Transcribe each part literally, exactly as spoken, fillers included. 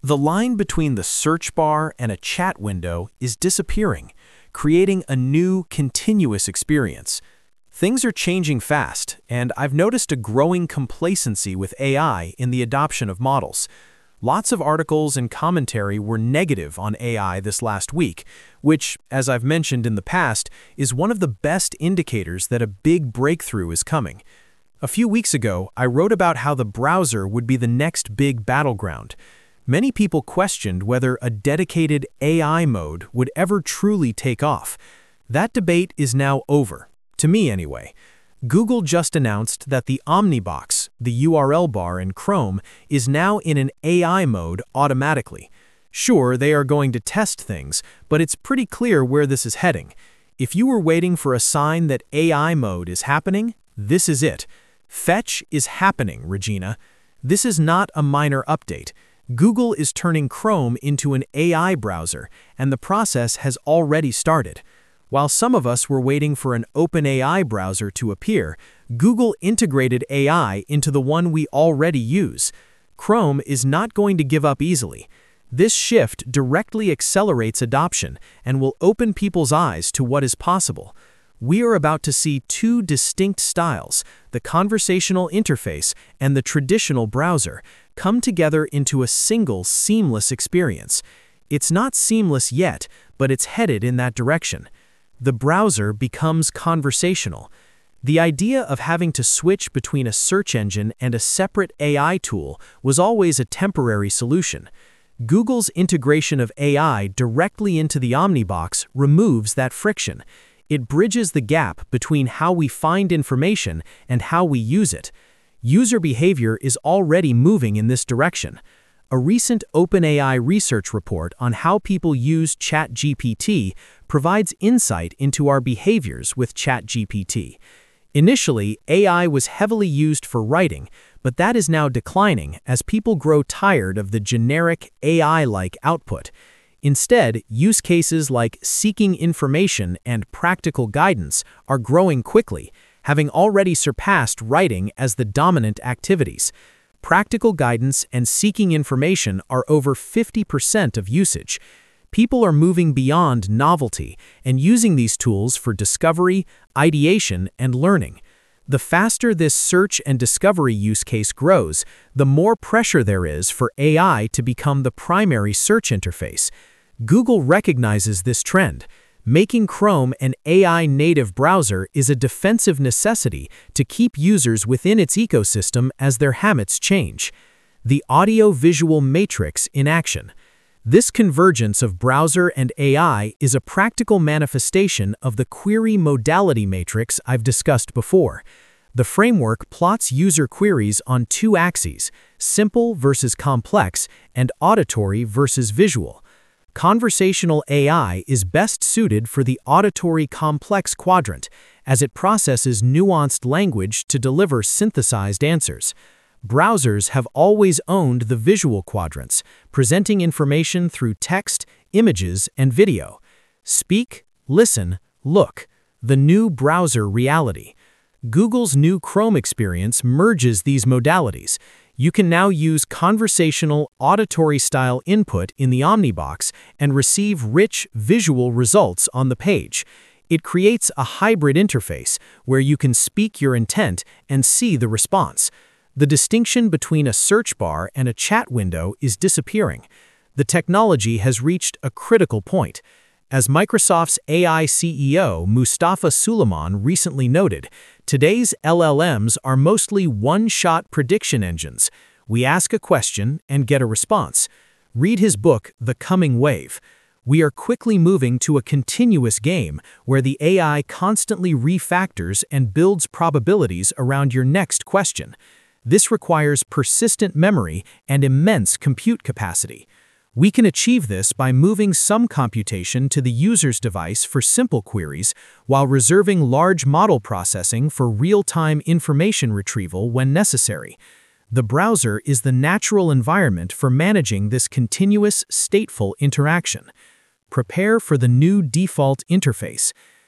The line between the search bar and a chat window is disappearing, creating a new, continuous experience. Things are changing fast, and I've noticed a growing complacency with A I in the adoption of models. Lots of articles and commentary were negative on A I this last week, which, as I've mentioned in the past, is one of the best indicators that a big breakthrough is coming. A few weeks ago, I wrote about how the browser would be the next big battleground. Many people questioned whether a dedicated A I mode would ever truly take off. That debate is now over, to me anyway. Google just announced that the Omnibox, the U R L bar in Chrome, is now in an A I mode automatically. Sure, they are going to test things, but it's pretty clear where this is heading. If you were waiting for a sign that A I mode is happening, this is it. Fetch is happening, Regina. This is not a minor update. Google is turning Chrome into an A I browser, and the process has already started. While some of us were waiting for an OpenAI browser to appear, Google integrated A I into the one we already use. Chrome is not going to give up easily. This shift directly accelerates adoption and will open people's eyes to what is possible. We are about to see two distinct styles, the conversational interface and the traditional browser, come together into a single seamless experience. It's not seamless yet, but it's headed in that direction. The browser becomes conversational. The idea of having to switch between a search engine and a separate A I tool was always a temporary solution. Google's integration of A I directly into the Omnibox removes that friction. It bridges the gap between how we find information and how we use it. User behavior is already moving in this direction. A recent OpenAI research report on how people use ChatGPT provides insight into our behaviors with ChatGPT. Initially, A I was heavily used for writing, but that is now declining as people grow tired of the generic A I-like output. Instead, use cases like seeking information and practical guidance are growing quickly, having already surpassed writing as the dominant activities. Practical guidance and seeking information are over fifty percent of usage. People are moving beyond novelty and using these tools for discovery, ideation, and learning. The faster this search and discovery use case grows, the more pressure there is for A I to become the primary search interface. Google recognizes this trend. Making Chrome an A I-native browser is a defensive necessity to keep users within its ecosystem as their habits change. The audio-visual matrix in action. This convergence of browser and A I is a practical manifestation of the query modality matrix I've discussed before. The framework plots user queries on two axes, simple versus complex and auditory versus visual. Conversational A I is best suited for the auditory complex quadrant, as it processes nuanced language to deliver synthesized answers. Browsers have always owned the visual quadrants, presenting information through text, images, and video. Speak, listen, look. The new browser reality. Google's new Chrome experience merges these modalities. You can now use conversational, auditory-style input in the Omnibox and receive rich, visual results on the page. It creates a hybrid interface where you can speak your intent and see the response. The distinction between a search bar and a chat window is disappearing. The technology has reached a critical point. As Microsoft's A I C E O Mustafa Suleyman recently noted, today's L L Ms are mostly one-shot prediction engines. We ask a question and get a response. Read his book, The Coming Wave. We are quickly moving to a continuous game where the A I constantly refactors and builds probabilities around your next question. This requires persistent memory and immense compute capacity. We can achieve this by moving some computation to the user's device for simple queries while reserving large model processing for real-time information retrieval when necessary. The browser is the natural environment for managing this continuous, stateful interaction. Prepare for the new default interface.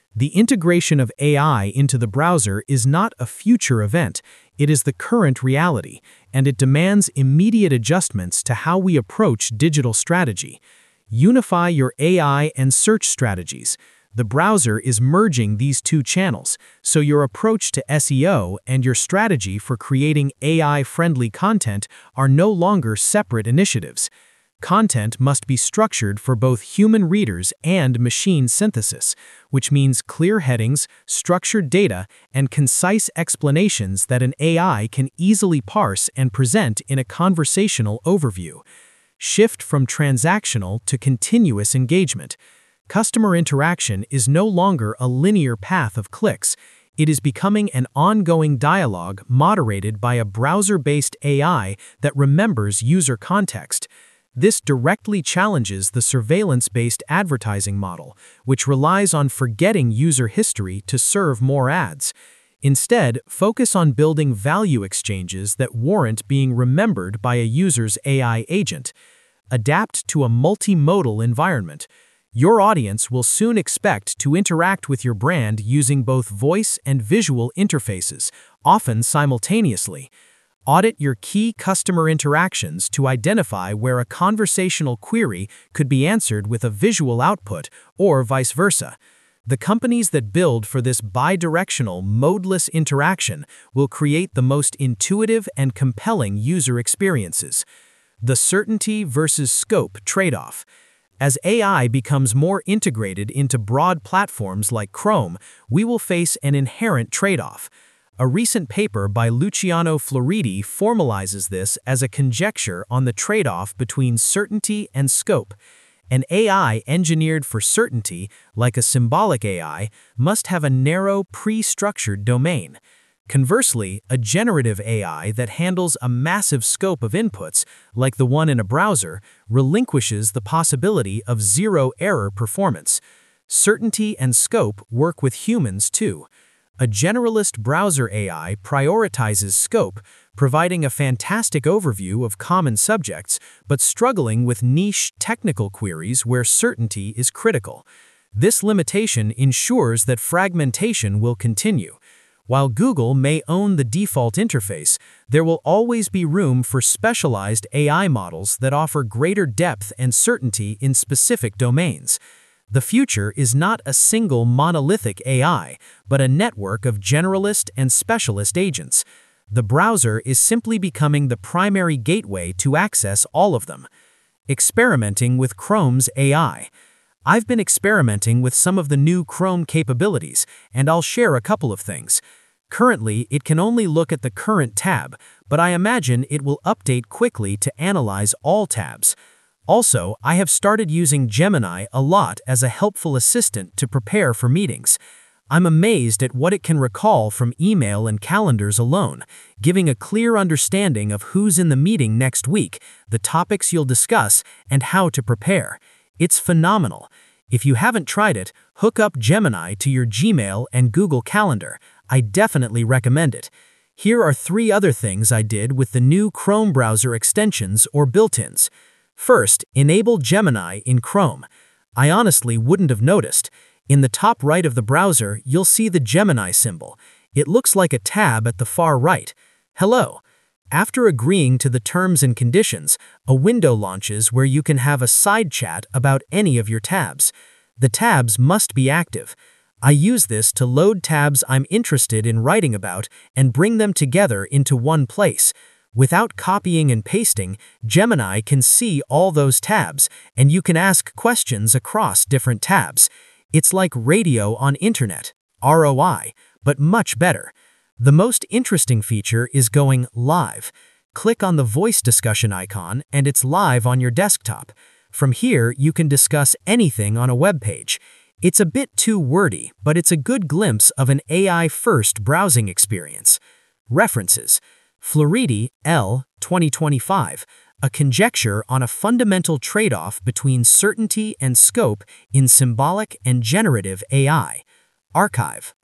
The integration of A I into the browser is not a future event, it is the current reality, and it demands immediate adjustments to how we approach digital strategy. Unify your A I and search strategies. The browser is merging these two channels, so your approach to S E O and your strategy for creating A I-friendly content are no longer separate initiatives. Content must be structured for both human readers and machine synthesis, which means clear headings, structured data, and concise explanations that an A I can easily parse and present in a conversational overview. Shift from transactional to continuous engagement. Customer interaction is no longer a linear path of clicks. It is becoming an ongoing dialogue moderated by a browser-based A I that remembers user context. This directly challenges the surveillance-based advertising model, which relies on forgetting user history to serve more ads. Instead, focus on building value exchanges that warrant being remembered by a user's A I agent. Adapt to a multimodal environment. Your audience will soon expect to interact with your brand using both voice and visual interfaces, often simultaneously. Audit your key customer interactions to identify where a conversational query could be answered with a visual output, or vice versa. The companies that build for this bidirectional, modeless interaction will create the most intuitive and compelling user experiences. The certainty versus scope trade-off. As A I becomes more integrated into broad platforms like Chrome, we will face an inherent trade-off. A recent paper by Luciano Floridi formalizes this as a conjecture on the trade-off between certainty and scope. An A I engineered for certainty, like a symbolic A I, must have a narrow, pre-structured domain. Conversely, a generative A I that handles a massive scope of inputs, like the one in a browser, relinquishes the possibility of zero-error performance. Certainty and scope work with humans too. A generalist browser A I prioritizes scope, providing a fantastic overview of common subjects, but struggling with niche technical queries where certainty is critical. This limitation ensures that fragmentation will continue. While Google may own the default interface, there will always be room for specialized A I models that offer greater depth and certainty in specific domains. The future is not a single monolithic A I, but a network of generalist and specialist agents. The browser is simply becoming the primary gateway to access all of them. Experimenting with Chrome's A I. I've been experimenting with some of the new Chrome capabilities, and I'll share a couple of things. Currently, it can only look at the current tab, but I imagine it will update quickly to analyze all tabs. Also, I have started using Gemini a lot as a helpful assistant to prepare for meetings. I'm amazed at what it can recall from email and calendars alone, giving a clear understanding of who's in the meeting next week, the topics you'll discuss, and how to prepare. It's phenomenal. If you haven't tried it, hook up Gemini to your Gmail and Google Calendar. I definitely recommend it. Here are three other things I did with the new Chrome browser extensions or built-ins. First, enable Gemini in Chrome. I honestly wouldn't have noticed. In the top right of the browser, you'll see the Gemini symbol. It looks like a tab at the far right. Hello. After agreeing to the terms and conditions, a window launches where you can have a side chat about any of your tabs. The tabs must be active. I use this to load tabs I'm interested in writing about and bring them together into one place. Without copying and pasting, Gemini can see all those tabs, and you can ask questions across different tabs. It's like radio on internet, R O I, but much better. The most interesting feature is going live. Click on the voice discussion icon and it's live on your desktop. From here, you can discuss anything on a web page. It's a bit too wordy, but it's a good glimpse of an A I-first browsing experience. References. Floridi, L. twenty twenty-five. A conjecture on a fundamental trade-off between certainty and scope in symbolic and generative A I. Archive.